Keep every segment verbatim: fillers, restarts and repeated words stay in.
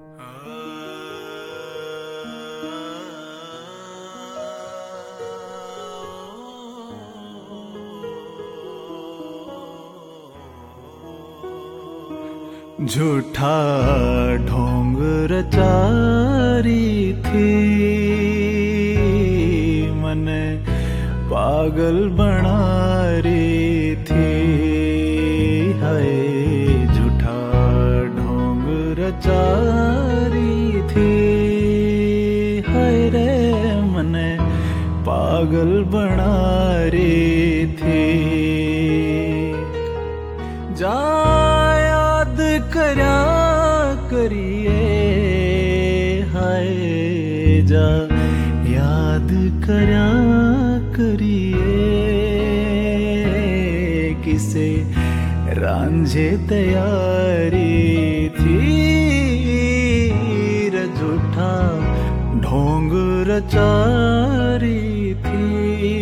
झूठा ढोंग रचारी थी, मन पागल बना रही थी। हाय झूठा ढोंग रचारी थी, हाय रे मन पागल बना रही थी। जा करया करिए, हाय जा याद करया करिए, किसे रांझे तैयारी थी। रे झूठा ढोंग रचारी थी,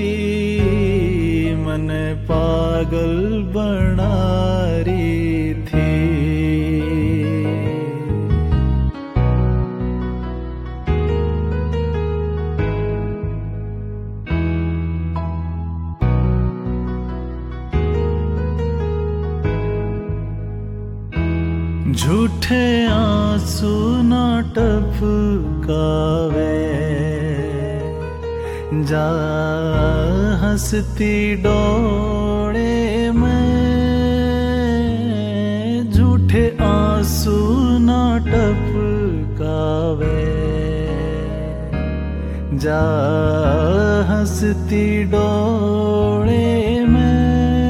मन पागल बना रही थी। झूठे आंसू ना टपकावे, जा हंसती डोळे में। झूठे आंसू ना टपकावे, जा हंसती डोळे में।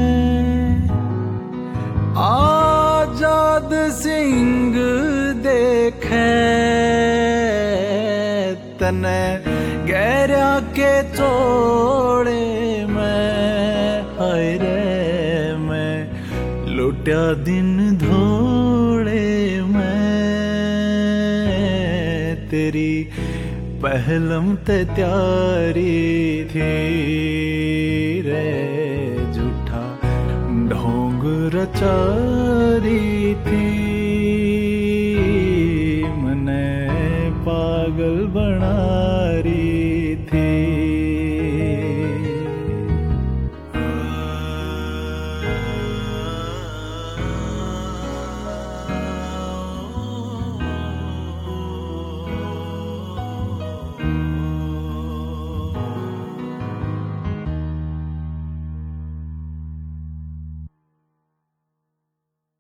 आजाद सिंह देखे तने गहरा के चोड़े में। हाय रे मैं लुटिया दिन धोड़े में, तेरी पहलम ते त्यारी थी। रे झूठा ढोंग रचारी थी,